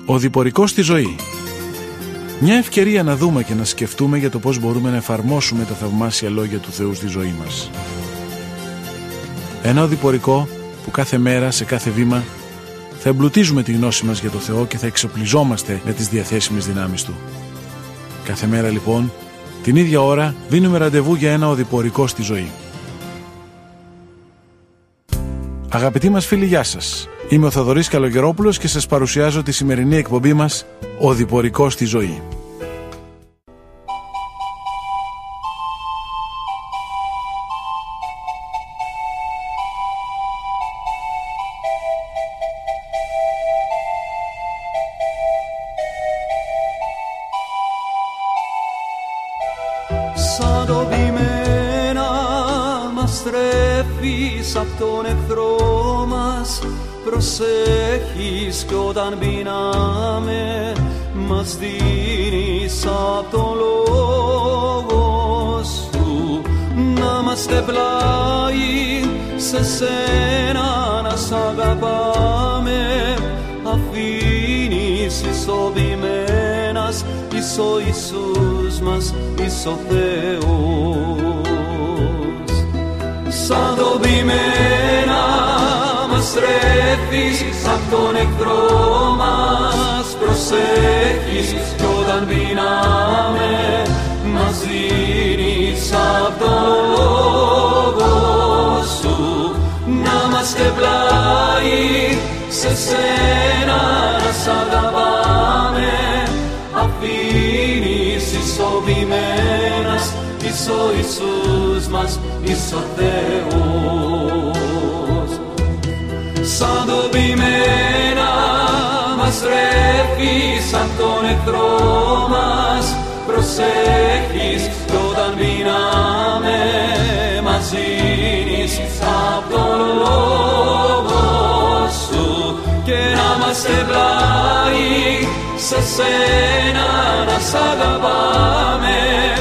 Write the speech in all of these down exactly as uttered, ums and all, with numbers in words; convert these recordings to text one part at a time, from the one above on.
Ο διπορικός στη ζωή. Μια ευκαιρία να δούμε και να σκεφτούμε για το πώς μπορούμε να εφαρμόσουμε τα θαυμάσια λόγια του Θεού στη ζωή μας. Ένα οδηπορικό που κάθε μέρα, σε κάθε βήμα, θα εμπλουτίζουμε τη γνώση μας για το Θεό και θα εξοπλιζόμαστε με τις διαθέσιμες δυνάμεις Του. Κάθε μέρα λοιπόν, την ίδια ώρα, δίνουμε ραντεβού για ένα οδηπορικό στη ζωή. Αγαπητοί μας φίλοι, γεια σας. Είμαι ο Θοδωρής Καλογερόπουλος και σας παρουσιάζω τη σημερινή εκπομπή μας «Οδηπορικό στη ζωή». Σαν το πειμένα μας τρέφεις απ' τον εχθρό μας, προσέχεις κι όταν πεινάμε μας δίνεις απ' τον λόγο σου. Να είμαστε πλάι σε σένα, να σ' αγαπάμε, αφήνεις ισοπημένας εις ο Ιησούς μας, εις ο Θεός. Σαν το πειμένα μας τρέφεις απ' τον εχθρό μας, προσέχεις κι όταν πεινάμε μας δίνεις απ' τον λόγο σου. Να είμαστε πλάι σε σένα, να σ' αγαπάμε, αφήνεις ισοπημένας εις ο Ιησούς μας, εις ο Θεός. Σαν το πειμένα μας τρέφεις απ' τον εχθρό μας, προσέχεις κι όταν πεινάμε μας δίνεις απ' τον λόγο σου. Και να είμαστε πλάι σε σένα, να σ' αγαπάμε,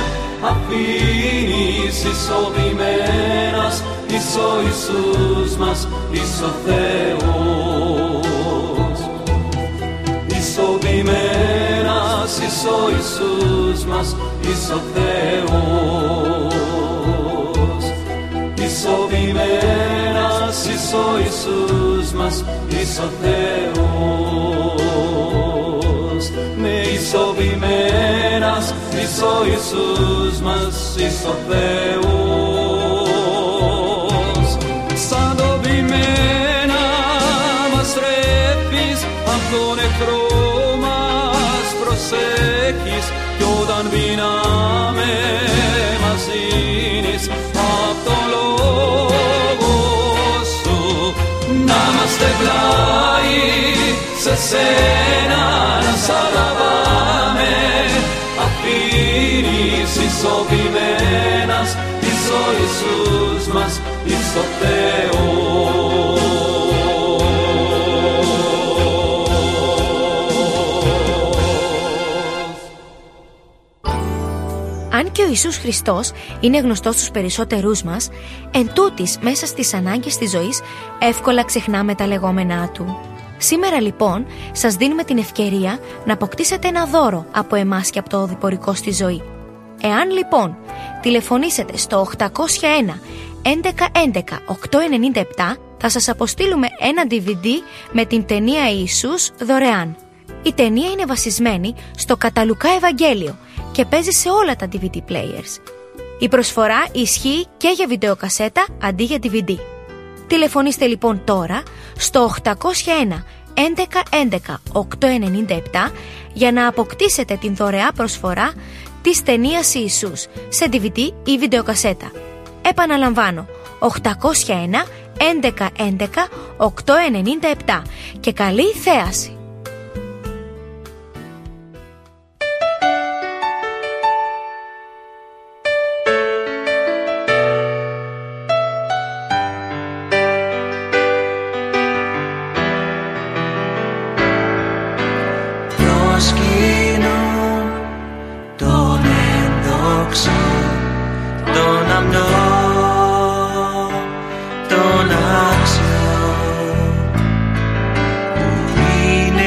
αφήνεις ισοπημένας εις ο Ιησούς μας, εις ο Θεός. Ισοπημένας εις ο Ιησούς μας, εις ο Θεός. Ισοπημένας εις ο Ιησούς μας, εις ο Θεός. Ναι, ισοπημένας εις ο Ιησούς μας, εις ο Θεός. Σαν το πειμένα μας τρέφεις απ' τον εχθρό μας, προσέχεις κι όταν πεινάμε μας δίνεις απ' τον λόγο σου. Να είμαστε πλάι σε σένα, να σ' αγαπάμε, αφήνεις ισοπημένας εις ο Ιησούς μας, εις ο Θεός. Αν και ο Ιησούς Χριστός είναι γνωστός στους περισσότερούς μας, εν τούτης μέσα στις ανάγκες της ζωής εύκολα ξεχνάμε τα λεγόμενά Του. Σήμερα λοιπόν σας δίνουμε την ευκαιρία να αποκτήσετε ένα δώρο από εμάς και από το οδηπορικό στη ζωή. Εάν λοιπόν τηλεφωνήσετε στο οκτακόσια ένα έντεκα έντεκα οκτακόσια ενενήντα επτά, θα σας αποστείλουμε ένα ντι βι ντι με την ταινία Ιησούς δωρεάν. Η ταινία είναι βασισμένη στο κατά Λουκά Ευαγγέλιο και παίζει σε όλα τα ντι βι ντι players. Η προσφορά ισχύει και για βιντεοκασέτα αντί για ντι βι ντι. Τηλεφωνήστε λοιπόν τώρα στο οκτακόσια ένα έντεκα έντεκα οκτακόσια ενενήντα επτά για να αποκτήσετε την δωρεά προσφορά της ταινίας Ιησούς σε ντι βι ντι ή βιντεοκασέτα. Επαναλαμβάνω, οκτακόσια ένα έντεκα έντεκα οκτακόσια ενενήντα επτά και καλή θέαση! Τον άξιο που είναι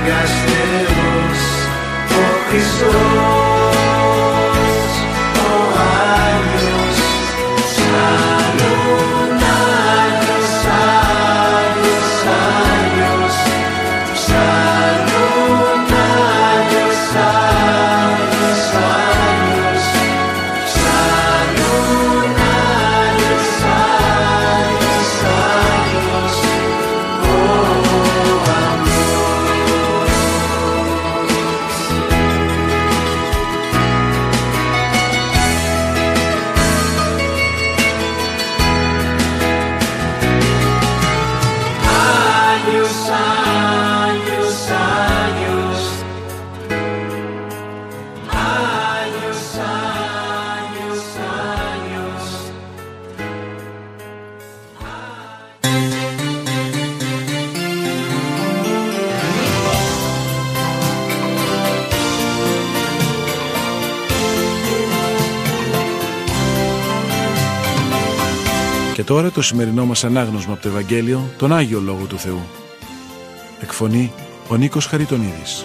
Μεγαστερός ο Χριστός, ο Άγιος, ψαλούν Άγιος, Άγιος, Άγιος, ψαλούν Άγιος, Άγιος, Άγιος, ψαλούν Άγιος, Άγιος, Άγιος, ο Και τώρα το σημερινό μας ανάγνωσμα από το Ευαγγέλιο, τον Άγιο Λόγο του Θεού. Εκφωνεί ο Νίκος Χαριτονίδης.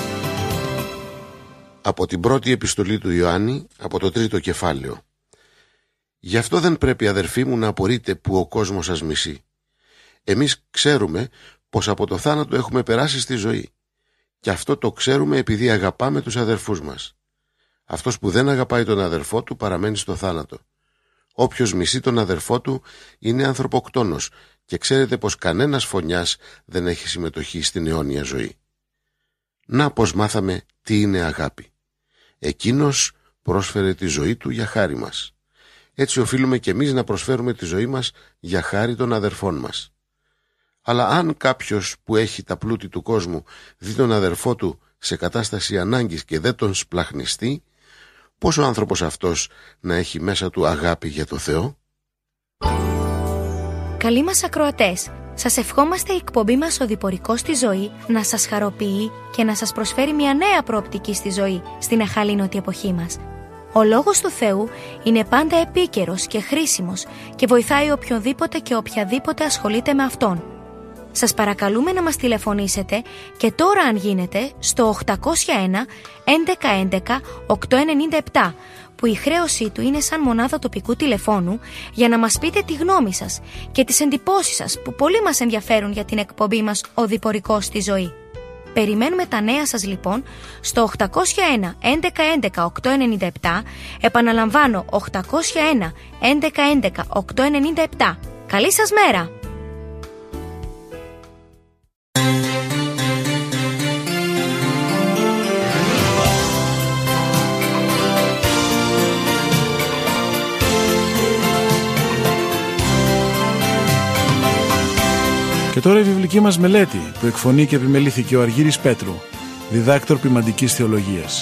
Από την πρώτη επιστολή του Ιωάννη, από το τρίτο κεφάλαιο. Γι' αυτό δεν πρέπει, αδερφοί μου, να απορείτε που ο κόσμος σας μισεί. Εμείς ξέρουμε πως από το θάνατο έχουμε περάσει στη ζωή. Και αυτό το ξέρουμε επειδή αγαπάμε τους αδερφούς μας. Αυτός που δεν αγαπάει τον αδερφό του παραμένει στο θάνατο. Όποιος μισεί τον αδερφό του είναι ανθρωποκτόνος και ξέρετε πως κανένας φωνιάς δεν έχει συμμετοχή στην αιώνια ζωή. Να πως μάθαμε τι είναι αγάπη. Εκείνος πρόσφερε τη ζωή του για χάρη μας. Έτσι οφείλουμε κι εμείς να προσφέρουμε τη ζωή μας για χάρη των αδερφών μας. Αλλά αν κάποιος που έχει τα πλούτη του κόσμου δει τον αδερφό του σε κατάσταση ανάγκης και δεν τον σπλαχνιστεί, πώς ο άνθρωπος αυτός να έχει μέσα του αγάπη για το Θεό? Καλοί μας ακροατές, σας ευχόμαστε η εκπομπή μας «Οδηπορικός στη ζωή» να σας χαροποιεί και να σας προσφέρει μια νέα προοπτική στη ζωή στην αχαλήνωτη εποχή μας. Ο Λόγος του Θεού είναι πάντα επίκαιρος και χρήσιμος και βοηθάει οποιονδήποτε και οποιαδήποτε ασχολείται με Αυτόν. Σας παρακαλούμε να μας τηλεφωνήσετε και τώρα, αν γίνεται, στο οκτακόσια ένα έντεκα έντεκα οκτακόσια ενενήντα επτά, που η χρέωσή του είναι σαν μονάδα τοπικού τηλεφώνου, για να μας πείτε τη γνώμη σας και τις εντυπώσεις σας που πολύ μας ενδιαφέρουν για την εκπομπή μας «Οδηπορικός στη ζωή». Περιμένουμε τα νέα σας λοιπόν στο οκτακόσια ένα έντεκα έντεκα οκτακόσια ενενήντα επτά, επαναλαμβάνω οκτακόσια ένα έντεκα έντεκα οκτακόσια ενενήντα επτά. Καλή σας μέρα! Και τώρα η βιβλική μας μελέτη που εκφωνεί και επιμελήθηκε ο Αργύρης Πέτρου, διδάκτορ ποιμαντικής θεολογίας.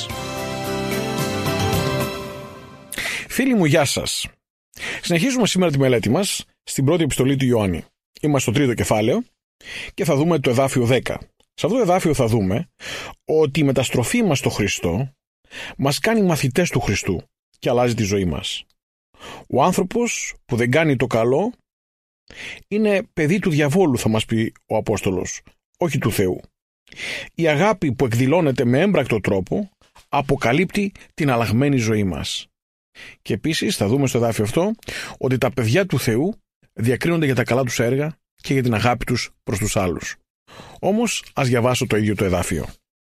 Φίλοι μου, γεια σας. Συνεχίζουμε σήμερα τη μελέτη μας στην πρώτη επιστολή του Ιωάννη. Είμαστε στο τρίτο κεφάλαιο και θα δούμε το εδάφιο δέκα. Σε αυτό το εδάφιο θα δούμε ότι η μεταστροφή μας στο Χριστό μας κάνει μαθητές του Χριστού και αλλάζει τη ζωή μας. Ο άνθρωπος που δεν κάνει το καλό είναι παιδί του διαβόλου, θα μας πει ο Απόστολος, όχι του Θεού. Η αγάπη που εκδηλώνεται με έμπρακτο τρόπο αποκαλύπτει την αλλαγμένη ζωή μας. Και επίσης θα δούμε στο εδάφιο αυτό ότι τα παιδιά του Θεού διακρίνονται για τα καλά τους έργα και για την αγάπη τους προς τους άλλους. Όμως ας διαβάσω το ίδιο το εδάφιο.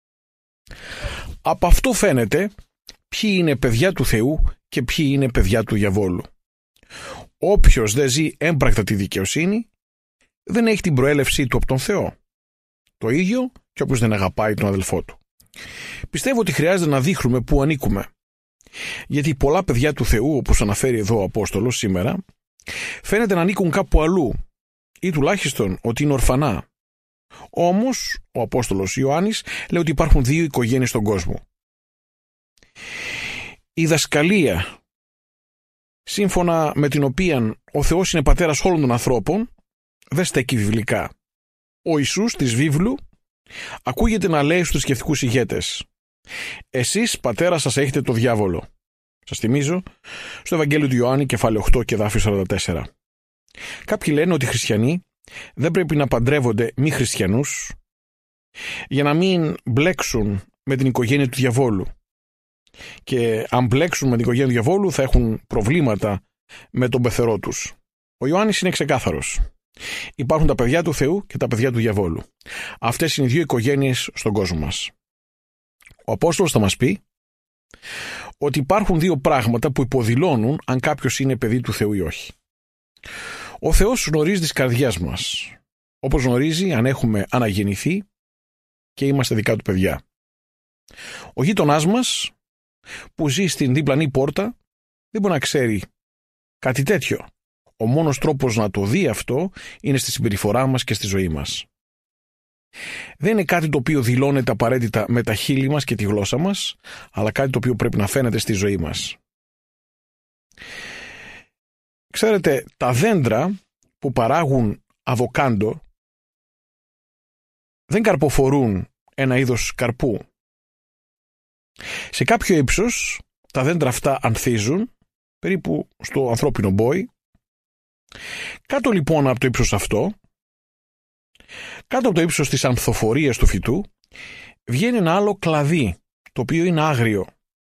Από αυτό φαίνεται ποιοι είναι παιδιά του Θεού και ποιοι είναι παιδιά του διαβόλου. Όποιος δεν ζει έμπρακτα τη δικαιοσύνη δεν έχει την προέλευσή του από τον Θεό. Το ίδιο και όποιος δεν αγαπάει τον αδελφό του. Πιστεύω ότι χρειάζεται να δείχνουμε πού ανήκουμε. Γιατί πολλά παιδιά του Θεού, όπως αναφέρει εδώ ο Απόστολος σήμερα, φαίνεται να ανήκουν κάπου αλλού ή τουλάχιστον ότι είναι ορφανά. Όμως ο Απόστολος Ιωάννης λέει ότι υπάρχουν δύο οικογένειες στον κόσμο. Η δασκαλία, σύμφωνα με την οποία ο Θεός είναι πατέρας όλων των ανθρώπων, δεν στέκει βιβλικά. Ο Ιησούς της βίβλου ακούγεται να λέει στους θρησκευτικούς ηγέτες: «Εσείς, πατέρα σας, έχετε το διάβολο». Σας θυμίζω στο Ευαγγέλιο του Ιωάννη, κεφάλαιο οκτώ και εδάφιο σαράντα τέσσερα. Κάποιοι λένε ότι οι χριστιανοί δεν πρέπει να παντρεύονται μη χριστιανούς για να μην μπλέξουν με την οικογένεια του διαβόλου. Και αν μπλέξουν με την οικογένεια του διαβόλου θα έχουν προβλήματα με τον πεθερό τους. Ο Ιωάννης είναι ξεκάθαρος. Υπάρχουν τα παιδιά του Θεού και τα παιδιά του διαβόλου. Αυτές είναι οι δύο οικογένειες στον κόσμο μας. Ο Απόστολος θα μας πει ότι υπάρχουν δύο πράγματα που υποδηλώνουν αν κάποιος είναι παιδί του Θεού ή όχι. Ο Θεός γνωρίζει τις καρδιές μας, όπως γνωρίζει αν έχουμε αναγεννηθεί και είμαστε δικά του παιδιά. Ο γείτονάς μας που ζει στην διπλανή πόρτα δεν μπορεί να ξέρει κάτι τέτοιο. Ο μόνος τρόπος να το δει αυτό είναι στη συμπεριφορά μας και στη ζωή μας. Δεν είναι κάτι το οποίο δηλώνεται απαραίτητα με τα χείλη μας και τη γλώσσα μας, αλλά κάτι το οποίο πρέπει να φαίνεται στη ζωή μας. Ξέρετε, τα δέντρα που παράγουν αβοκάντο δεν καρποφορούν ένα είδος καρπού. Σε κάποιο ύψος τα δέντρα αυτά ανθίζουν, περίπου στο ανθρώπινο μπόι. Κάτω λοιπόν από το ύψος αυτό, κάτω από το ύψος της ανθοφορίας του φυτού, βγαίνει ένα άλλο κλαδί, το οποίο είναι άγριο.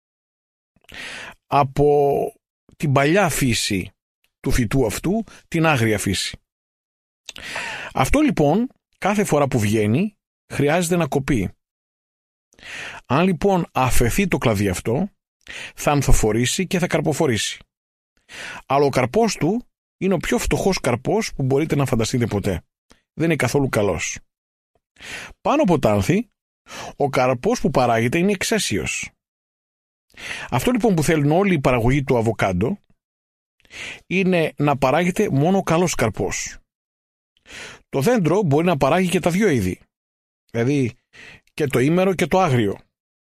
Από την παλιά φύση του φυτού αυτού, την άγρια φύση. Αυτό λοιπόν, κάθε φορά που βγαίνει, χρειάζεται να κοπεί. Αν λοιπόν αφαιθεί το κλαδί αυτό, θα ανθοφορήσει και θα καρποφορήσει. Αλλά ο καρπός του είναι ο πιο φτωχός καρπός που μπορείτε να φανταστείτε ποτέ. Δεν είναι καθόλου καλός. Πάνω από τα άνθη, ο καρπός που παράγεται είναι εξαίσιος. Αυτό λοιπόν που θέλουν όλοι οι παραγωγοί του αβοκάντο είναι να παράγεται μόνο ο καλός καρπός. Το δέντρο μπορεί να παράγει και τα δυο είδη. Δηλαδή και το ήμερο και το άγριο.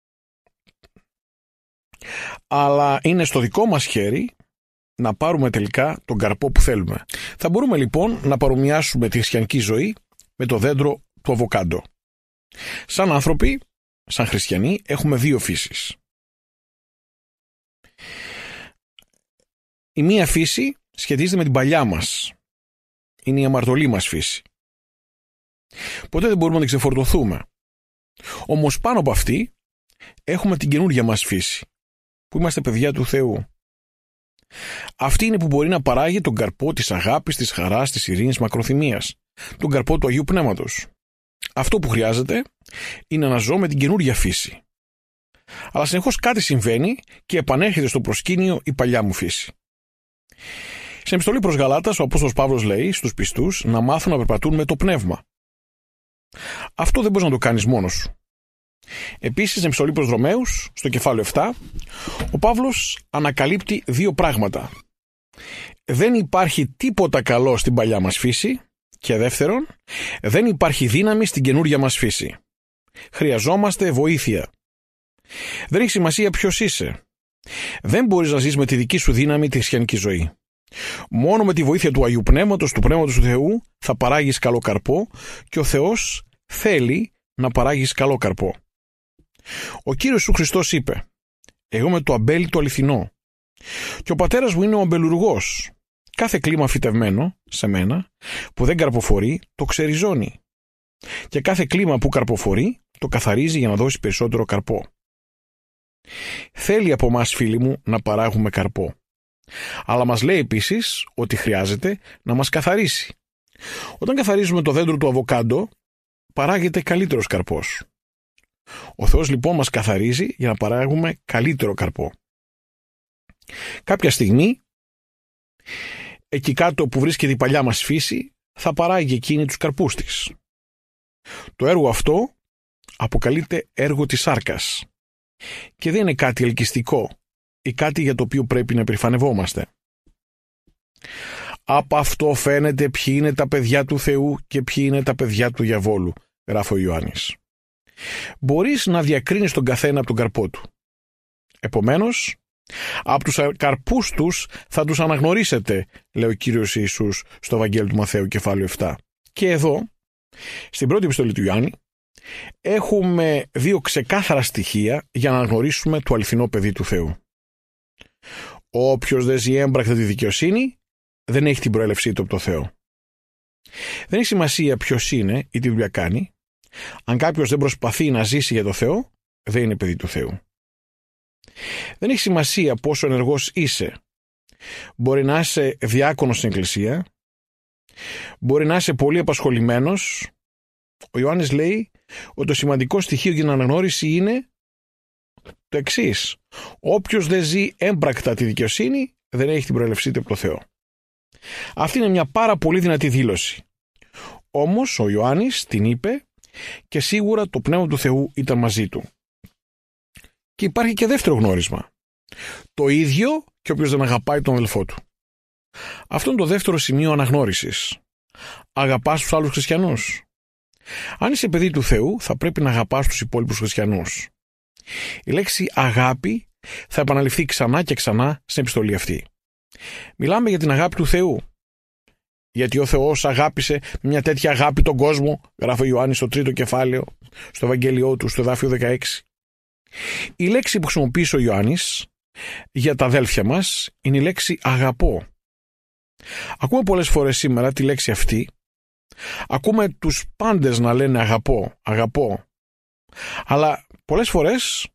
Αλλά είναι στο δικό μας χέρι να πάρουμε τελικά τον καρπό που θέλουμε. Θα μπορούμε λοιπόν να παρομοιάσουμε τη χριστιανική ζωή με το δέντρο του αβοκάντο. Σαν άνθρωποι, σαν χριστιανοί, έχουμε δύο φύσεις. Η μία φύση σχετίζεται με την παλιά μας. Είναι η αμαρτωλή μας φύση. Ποτέ δεν μπορούμε να την ξεφορτωθούμε. Όμως πάνω από αυτή έχουμε την καινούργια μας φύση, που είμαστε παιδιά του Θεού. Αυτή είναι που μπορεί να παράγει τον καρπό της αγάπης, της χαράς, της ειρήνης, μακροθυμίας, τον καρπό του Αγίου Πνεύματος. Αυτό που χρειάζεται είναι να ζω με την καινούργια φύση. Αλλά συνεχώς κάτι συμβαίνει και επανέρχεται στο προσκήνιο η παλιά μου φύση. Στην επιστολή προς Γαλάτας, ο Απόστολος Παύλος λέει στους πιστούς να μάθουν να περπατούν με το πνεύμα. Αυτό δεν μπορείς να το κάνεις μόνος σου. Επίσης, στην επιστολή προς Ρωμαίους, στο κεφάλαιο επτά, ο Παύλος ανακαλύπτει δύο πράγματα. Δεν υπάρχει τίποτα καλό στην παλιά μας φύση και δεύτερον, δεν υπάρχει δύναμη στην καινούρια μας φύση. Χρειαζόμαστε βοήθεια. Δεν έχει σημασία ποιος είσαι. Δεν μπορείς να ζεις με τη δική σου δύναμη τη χριστιανική ζωή. Μόνο με τη βοήθεια του Αγίου Πνεύματος, του Πνεύματος του Θεού, θα παράγεις καλό καρπό και ο Θεός θέλει να παράγεις καλό καρπό. Ο Κύριος Ιησούς Χριστός είπε: εγώ είμαι το αμπέλι το αληθινό και ο πατέρας μου είναι ο αμπελουργός. Κάθε κλίμα φυτευμένο σε μένα που δεν καρποφορεί το ξεριζώνει και κάθε κλίμα που καρποφορεί το καθαρίζει για να δώσει περισσότερο καρπό. Θέλει από μας, φίλοι μου, να παράγουμε καρπό. Αλλά μας λέει επίσης ότι χρειάζεται να μας καθαρίσει. Όταν καθαρίζουμε το δέντρο του αβοκάντο, παράγεται καλύτερος καρπός. Ο Θεός λοιπόν μας καθαρίζει για να παράγουμε καλύτερο καρπό. Κάποια στιγμή, εκεί κάτω που βρίσκεται η παλιά μας φύση, θα παράγει εκείνη τους καρπούς της. Το έργο αυτό αποκαλείται έργο της σάρκας και δεν είναι κάτι ελκυστικό ή κάτι για το οποίο πρέπει να περηφανευόμαστε. Από αυτό φαίνεται ποιοι είναι τα παιδιά του Θεού και ποιοι είναι τα παιδιά του διαβόλου, γράφει ο Ιωάννης. Μπορείς να διακρίνεις τον καθένα από τον καρπό του. Επομένως, από τους καρπούς τους θα τους αναγνωρίσετε, λέει ο Κύριος Ιησούς στο Ευαγγέλιο του Μαθαίου κεφάλαιο επτά. Και εδώ, στην πρώτη επιστολή του Ιωάννη, έχουμε δύο ξεκάθαρα στοιχεία για να αναγνωρίσουμε το αληθινό παιδί του Θεού. Όποιος δεν ζει έμπρακτα τη δικαιοσύνη, δεν έχει την προέλευσή του από το Θεό. Δεν έχει σημασία ποιος είναι ή τι δουλειά κάνει, Αν κάποιος δεν προσπαθεί να ζήσει για το Θεό, δεν είναι παιδί του Θεού. Δεν έχει σημασία πόσο ενεργός είσαι. Μπορεί να είσαι διάκονος στην εκκλησία, μπορεί να είσαι πολύ απασχολημένος. Ο Ιωάννης λέει ότι το σημαντικό στοιχείο για την αναγνώριση είναι το εξής: όποιος δεν ζει έμπρακτα τη δικαιοσύνη, δεν έχει την προέλευσή του από το Θεό. Αυτή είναι μια πάρα πολύ δυνατή δήλωση. Όμως ο Ιωάννης την είπε και σίγουρα το Πνεύμα του Θεού ήταν μαζί του. Και υπάρχει και δεύτερο γνώρισμα. Το ίδιο και όποιος δεν αγαπάει τον αδελφό του. Αυτό είναι το δεύτερο σημείο αναγνώρισης. Αγαπάς τους άλλους χριστιανούς. Αν είσαι παιδί του Θεού, θα πρέπει να αγαπάς τους υπόλοιπους χριστιανούς. Η λέξη αγάπη θα επαναληφθεί ξανά και ξανά στην επιστολή αυτή. Μιλάμε για την αγάπη του Θεού. Γιατί ο Θεός αγάπησε με μια τέτοια αγάπη τον κόσμο, γράφει ο Ιωάννης στο τρίτο κεφάλαιο, στο Ευαγγέλιό του, στο εδάφιο δεκαέξι. Η λέξη που χρησιμοποίησε ο Ιωάννης για τα αδέλφια μας είναι η λέξη αγαπώ. Ακούμε πολλές φορές σήμερα τη λέξη αυτή. Ακούμε τους πάντες να λένε αγαπώ, αγαπώ. Αλλά πολλές φορές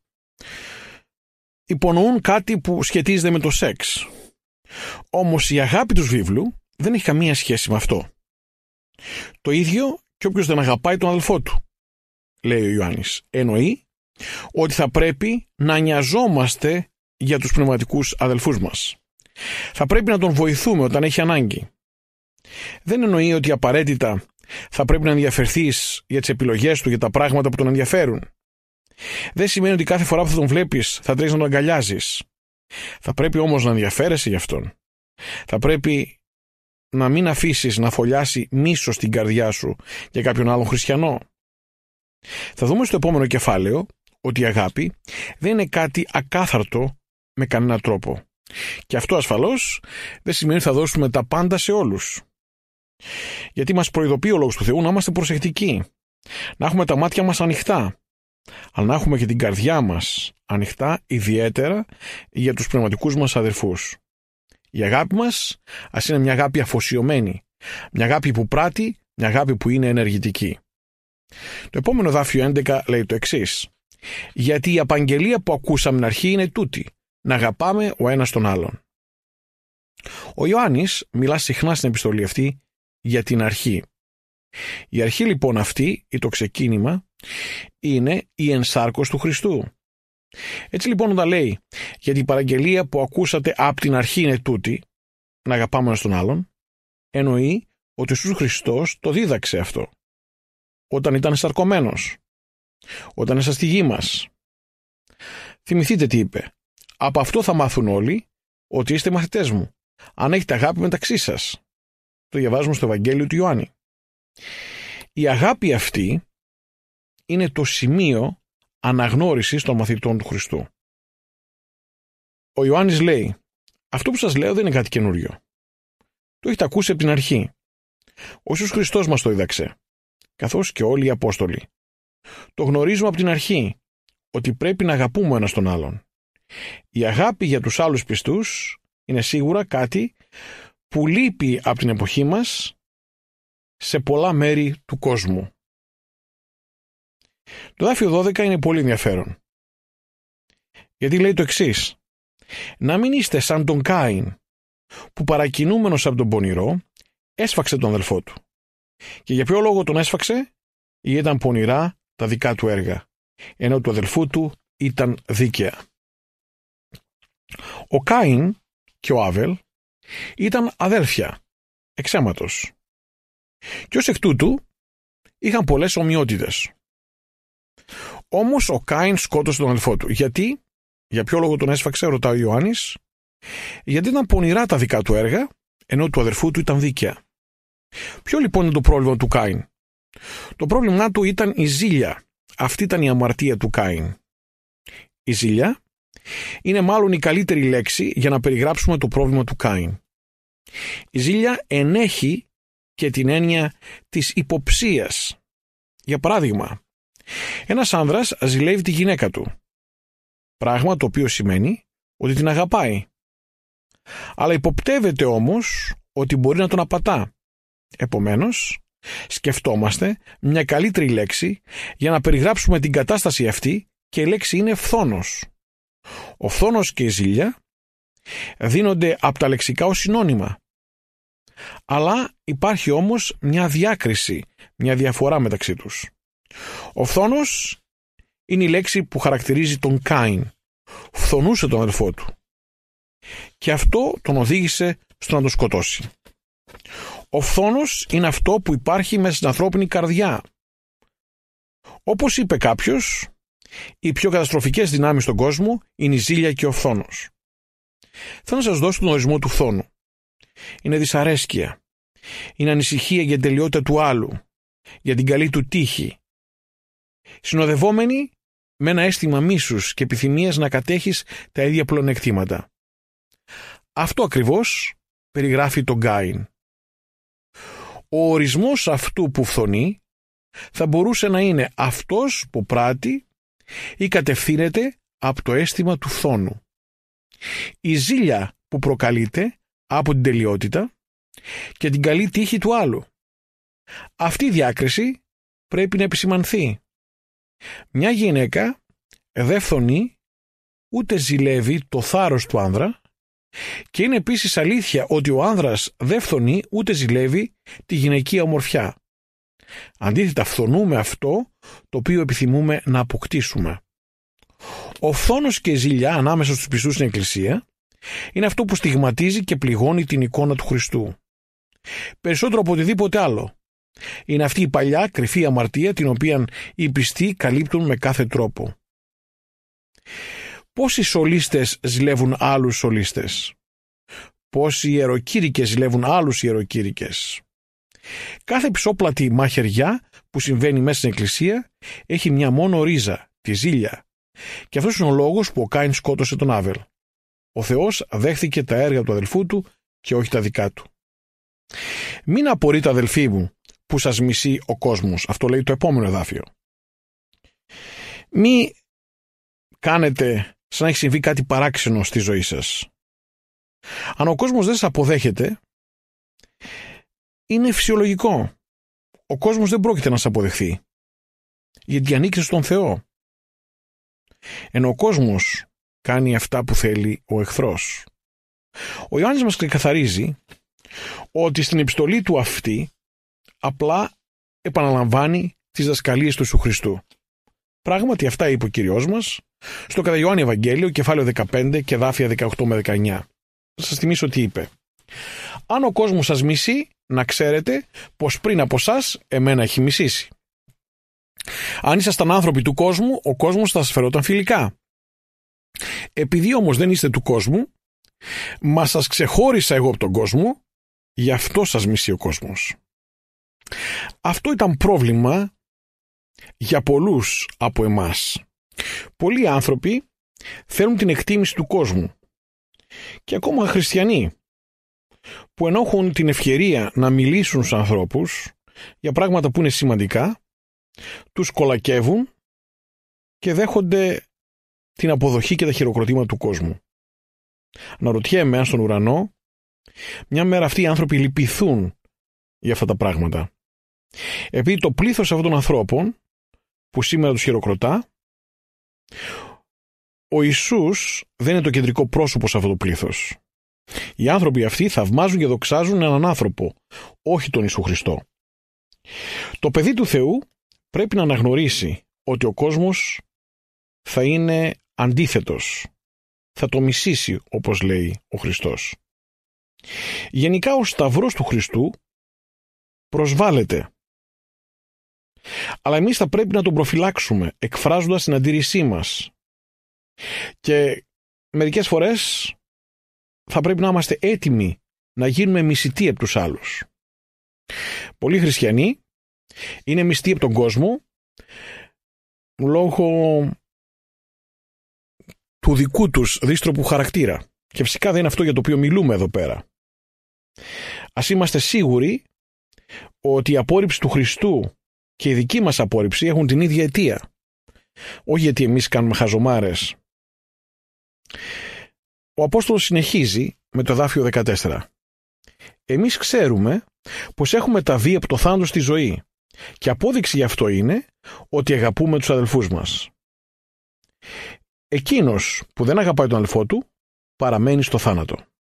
υπονοούν κάτι που σχετίζεται με το σεξ. Όμως η αγάπη του βίβλου δεν έχει καμία σχέση με αυτό. Το ίδιο και όποιος δεν αγαπάει τον αδελφό του, λέει ο Ιωάννης. Εννοεί ότι θα πρέπει να νοιαζόμαστε για τους πνευματικούς αδελφούς μας. Θα πρέπει να τον βοηθούμε όταν έχει ανάγκη. Δεν εννοεί ότι απαραίτητα θα πρέπει να ενδιαφερθείς για τις επιλογές του, για τα πράγματα που τον ενδιαφέρουν. Δεν σημαίνει ότι κάθε φορά που θα τον βλέπεις θα τρέχεις να τον αγκαλιάζεις. Θα πρέπει όμως να ενδιαφέρεσαι γι' αυτόν. Θα πρέπει να μην αφήσεις να φωλιάσει μίσος στην καρδιά σου για κάποιον άλλον χριστιανό. Θα δούμε στο επόμενο κεφάλαιο ότι η αγάπη δεν είναι κάτι ακάθαρτο με κανένα τρόπο. Και αυτό ασφαλώς δεν σημαίνει ότι θα δώσουμε τα πάντα σε όλους. Γιατί μας προειδοποιεί ο Λόγος του Θεού να είμαστε προσεκτικοί, να έχουμε τα μάτια μας ανοιχτά, αλλά να έχουμε και την καρδιά μας ανοιχτά, ιδιαίτερα για τους πνευματικούς μας αδερφούς. Η αγάπη μας ας είναι μια αγάπη αφοσιωμένη, μια αγάπη που πράττει, μια αγάπη που είναι ενεργητική. Το επόμενο δάφιο έντεκα λέει το εξής: γιατί η απαγγελία που ακούσαμε στην αρχή είναι τούτη, να αγαπάμε ο ένας τον άλλον. Ο Ιωάννης μιλά συχνά στην επιστολή αυτή για την αρχή. Η αρχή λοιπόν αυτή, ή το ξεκίνημα, είναι η ενσάρκωση του Χριστού. Έτσι λοιπόν όταν λέει γιατί η παραγγελία που ακούσατε από την αρχή είναι τούτη, να αγαπάμε ένας τον άλλον, εννοεί ότι ο Ιησούς Χριστός το δίδαξε αυτό όταν ήταν σαρκωμένος, όταν ήσασταν στη γη μας. Θυμηθείτε τι είπε: από αυτό θα μάθουν όλοι ότι είστε μαθητές μου, αν έχετε αγάπη μεταξύ σας. Το διαβάζουμε στο Ευαγγέλιο του Ιωάννη. Η αγάπη αυτή είναι το σημείο αναγνώρισης των μαθητών του Χριστού. Ο Ιωάννης λέει: αυτό που σας λέω δεν είναι κάτι καινούριο. Το έχετε ακούσει από την αρχή. Ο Ιησούς Χριστός μας το δίδαξε, καθώς και όλοι οι Απόστολοι. Το γνωρίζουμε από την αρχή, ότι πρέπει να αγαπούμε ένας τον άλλον. Η αγάπη για τους άλλους πιστούς είναι σίγουρα κάτι που λείπει από την εποχή μας σε πολλά μέρη του κόσμου. Το δάφιο δώδεκα είναι πολύ ενδιαφέρον. Γιατί λέει το εξής: να μην είστε σαν τον Κάιν, που παρακινούμενος από τον πονηρό έσφαξε τον αδελφό του. Και για ποιο λόγο τον έσφαξε? Γιατί ήταν πονηρά τα δικά του έργα, ενώ του αδελφού του ήταν δίκαια. Ο Κάιν και ο Άβελ ήταν αδέλφια εξ αίματος, και ως εκ τούτου είχαν πολλές ομοιότητες. Όμως ο Κάιν σκότωσε τον αδελφό του. Γιατί? Για ποιο λόγο τον έσφαξε, ρωτάει ο Ιωάννης? Γιατί ήταν πονηρά τα δικά του έργα, ενώ του αδερφού του ήταν δίκαια. Ποιο λοιπόν είναι το πρόβλημα του Κάιν? Το πρόβλημά του ήταν η ζήλια. Αυτή ήταν η αμαρτία του Κάιν. Η ζήλια είναι μάλλον η καλύτερη λέξη για να περιγράψουμε το πρόβλημα του Κάιν. Η ζήλια ενέχει και την έννοια της υποψίας. Για παράδειγμα, ένας άνδρας ζηλεύει τη γυναίκα του, πράγμα το οποίο σημαίνει ότι την αγαπάει. Αλλά υποπτεύεται όμως ότι μπορεί να τον απατά. Επομένως, σκεφτόμαστε μια καλύτερη λέξη για να περιγράψουμε την κατάσταση αυτή και η λέξη είναι φθόνος. Ο φθόνος και η ζήλια δίνονται από τα λεξικά ως συνώνυμα. Αλλά υπάρχει όμως μια διάκριση, μια διαφορά μεταξύ τους. Ο φθόνος είναι η λέξη που χαρακτηρίζει τον Κάιν. Φθονούσε τον αδελφό του. Και αυτό τον οδήγησε στο να τον σκοτώσει. Ο φθόνος είναι αυτό που υπάρχει μέσα στην ανθρώπινη καρδιά. Όπως είπε κάποιος, οι πιο καταστροφικές δυνάμεις στον κόσμο είναι η ζήλια και ο φθόνος. Θέλω να σας δώσω τον ορισμό του φθόνου. Είναι δυσαρέσκεια. Είναι ανησυχία για την τελειότητα του άλλου, για την καλή του τύχη. Συνοδευόμενη με ένα αίσθημα μίσους και επιθυμίας να κατέχεις τα ίδια πλεονεκτήματα. Αυτό ακριβώς περιγράφει τον Κάιν. Ο ορισμός αυτού που φθονεί θα μπορούσε να είναι αυτός που πράττει ή κατευθύνεται από το αίσθημα του φθόνου. Η ζήλια που προκαλείται από την τελειότητα και την καλή τύχη του άλλου. Αυτή η διάκριση πρέπει να επισημανθεί. Μια γυναίκα δεν φθονεί ούτε ζηλεύει το θάρρος του άνδρα και είναι επίσης αλήθεια ότι ο άνδρας δεν φθονεί ούτε ζηλεύει τη γυναικεία ομορφιά. Αντίθετα, φθονούμε αυτό το οποίο επιθυμούμε να αποκτήσουμε. Ο φθόνος και η ζήλια ανάμεσα στους πιστούς στην Εκκλησία είναι αυτό που στιγματίζει και πληγώνει την εικόνα του Χριστού. Περισσότερο από οτιδήποτε άλλο. Είναι αυτή η παλιά κρυφή αμαρτία την οποία οι πιστοί καλύπτουν με κάθε τρόπο. Πόσοι σολίστες ζηλεύουν άλλους σολίστες. Πόσοι ιεροκήρυκες ζηλεύουν άλλους ιεροκήρυκες. Κάθε πισόπλατη μαχαιριά που συμβαίνει μέσα στην Εκκλησία έχει μια μόνο ρίζα, τη ζήλια. Και αυτός είναι ο λόγος που ο Κάιν σκότωσε τον Άβελ. Ο Θεός δέχθηκε τα έργα του αδελφού του και όχι τα δικά του. Μην απορείτε, αδελφοί μου, που σας μισεί ο κόσμος. Αυτό λέει το επόμενο εδάφιο. Μη κάνετε σαν να έχει συμβεί κάτι παράξενο στη ζωή σας. Αν ο κόσμος δεν σας αποδέχεται, είναι φυσιολογικό. Ο κόσμος δεν πρόκειται να σας αποδεχθεί, γιατί ανήκει στον Θεό. Ενώ ο κόσμος κάνει αυτά που θέλει ο εχθρός. Ο Ιωάννης μας ξεκαθαρίζει ότι στην επιστολή του αυτή απλά επαναλαμβάνει τις δασκαλίες του Ιησού Χριστού. Πράγματι αυτά είπε ο Κύριος μας στο κατά Ιωάννη Ευαγγέλιο, κεφάλαιο δεκαπέντε και εδάφια δεκαοκτώ με δεκαεννιά. Θα σας θυμίσω τι είπε. Αν ο κόσμος σας μισεί, να ξέρετε πως πριν από σας εμένα έχει μισήσει. Αν ήσασταν άνθρωποι του κόσμου, ο κόσμος θα σας φερόταν φιλικά. Επειδή όμως δεν είστε του κόσμου, μα σας ξεχώρισα εγώ από τον κόσμο, γι' αυτό σας μισεί ο κόσμος. Αυτό ήταν πρόβλημα για πολλούς από εμάς. Πολλοί άνθρωποι θέλουν την εκτίμηση του κόσμου και ακόμα χριστιανοί που ενώ έχουν την ευκαιρία να μιλήσουν στους ανθρώπους για πράγματα που είναι σημαντικά, τους κολακεύουν και δέχονται την αποδοχή και τα χειροκροτήματα του κόσμου. Να ρωτιέμαι αν στον ουρανό μια μέρα αυτοί οι άνθρωποι λυπηθούν για αυτά τα πράγματα. Επειδή το πλήθος αυτών των ανθρώπων που σήμερα τους χειροκροτά, ο Ιησούς δεν είναι το κεντρικό πρόσωπο σε αυτό το πλήθος. Οι άνθρωποι αυτοί θαυμάζουν και δοξάζουν έναν άνθρωπο, όχι τον Ιησού Χριστό. Το παιδί του Θεού πρέπει να αναγνωρίσει ότι ο κόσμος θα είναι αντίθετος. Θα το μισήσει, όπως λέει ο Χριστός. Γενικά ο σταυρός του Χριστού προσβάλλεται. Αλλά εμείς θα πρέπει να τον προφυλάξουμε, εκφράζοντας την αντίρρησή μας. Και μερικές φορές θα πρέπει να είμαστε έτοιμοι να γίνουμε μισητοί από τους άλλους. Πολλοί χριστιανοί είναι μισητοί από τον κόσμο λόγω του δικού τους δύστροπου χαρακτήρα. Και φυσικά δεν είναι αυτό για το οποίο μιλούμε εδώ πέρα. Ας είμαστε σίγουροι ότι η απόρριψη του Χριστού και η δική μας απόρριψη έχουν την ίδια αιτία. Όχι γιατί εμείς κάνουμε χαζομάρες. Ο Απόστολος συνεχίζει με το εδάφιο δεκατέσσερα. Εμείς ξέρουμε πως έχουμε ταβεί από το θάνατο στη ζωή και απόδειξη γι' αυτό είναι ότι αγαπούμε τους αδελφούς μας. Εκείνος που δεν αγαπάει τον αδελφό του παραμένει στο θάνατο.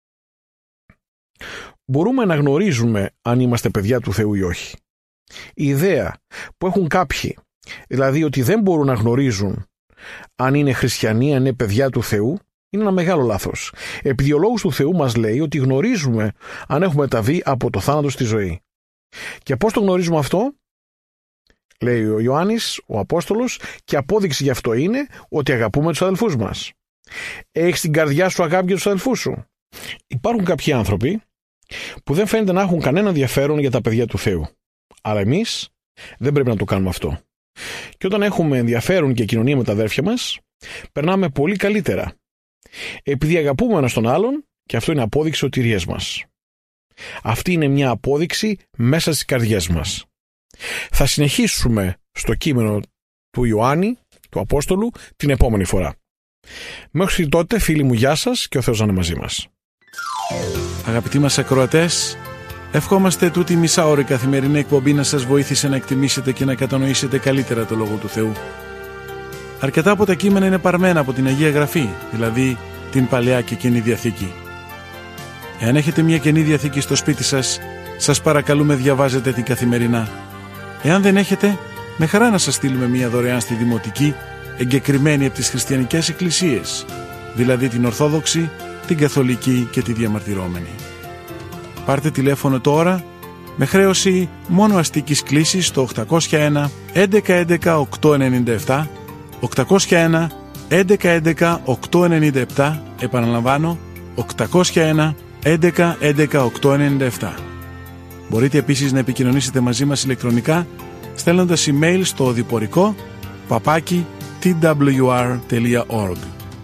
Μπορούμε να γνωρίζουμε αν είμαστε παιδιά του Θεού ή όχι. Η ιδέα που έχουν κάποιοι, δηλαδή ότι δεν μπορούν να γνωρίζουν αν είναι χριστιανοί, αν είναι παιδιά του Θεού, είναι ένα μεγάλο λάθος. Επειδή ο λόγος του Θεού μας λέει ότι γνωρίζουμε αν έχουμε μεταβεί από το θάνατο στη ζωή. Και πώς το γνωρίζουμε αυτό? Λέει ο Ιωάννης, ο Απόστολος, και απόδειξη γι' αυτό είναι ότι αγαπούμε τους αδελφούς μας. Έχεις στην καρδιά σου αγάπη για τους αδελφούς σου? Υπάρχουν κάποιοι άνθρωποι που δεν φαίνεται να έχουν κανένα ενδιαφέρον για τα παιδιά του Θεού. Αλλά εμείς δεν πρέπει να το κάνουμε αυτό. Και όταν έχουμε ενδιαφέρον και κοινωνία με τα αδέρφια μας, περνάμε πολύ καλύτερα. Επειδή αγαπούμε ένας τον άλλον, και αυτό είναι απόδειξη σωτηρίας μας. Αυτή είναι μια απόδειξη μέσα στις καρδιές μας. Θα συνεχίσουμε στο κείμενο του Ιωάννη, του Απόστολου, την επόμενη φορά. Μέχρι τότε, φίλοι μου, γεια σας και ο Θεός να είναι μαζί μας. Αγαπητοί μας ακροατές, ευχόμαστε τούτη μισάωρη καθημερινή εκπομπή να σας βοήθησε να εκτιμήσετε και να κατανοήσετε καλύτερα το Λόγο του Θεού. Αρκετά από τα κείμενα είναι παρμένα από την Αγία Γραφή, δηλαδή την Παλαιά και Καινή Διαθήκη. Εάν έχετε μια Καινή Διαθήκη στο σπίτι σας, σας παρακαλούμε διαβάζετε την καθημερινά. Εάν δεν έχετε, με χαρά να σας στείλουμε μια δωρεάν στη Δημοτική, εγκεκριμένη από τις χριστιανικές εκκλησίες, δηλαδή την Ορθόδοξη, την Καθολική και τη Διαμαρτυρόμενη. Πάρτε τηλέφωνο τώρα με χρέωση μόνο αστικής κλήσης στο οκτακόσια ένα έντεκα έντεκα οκτακόσια ενενήντα επτά, οκτακόσια ένα έντεκα έντεκα οκτακόσια ενενήντα επτά, επαναλαμβάνω οκτακόσια ένα έντεκα έντεκα οκτακόσια ενενήντα επτά. Μπορείτε επίσης να επικοινωνήσετε μαζί μας ηλεκτρονικά στέλνοντας email στο οδηπορικό παπάκι τι ντάμπλιου αρ τελεία org.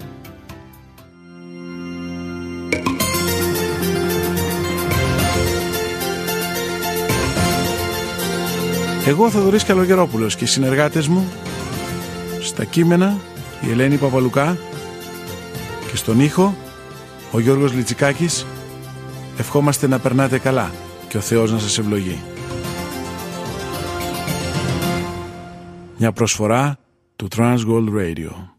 Εγώ ο Θοδωρής Καλογερόπουλος και οι συνεργάτες μου στα κείμενα η Ελένη Παπαλουκά και στον ήχο ο Γιώργος Λιτσικάκης ευχόμαστε να περνάτε καλά και ο Θεός να σας ευλογεί. Μια προσφορά του Transworld Radio.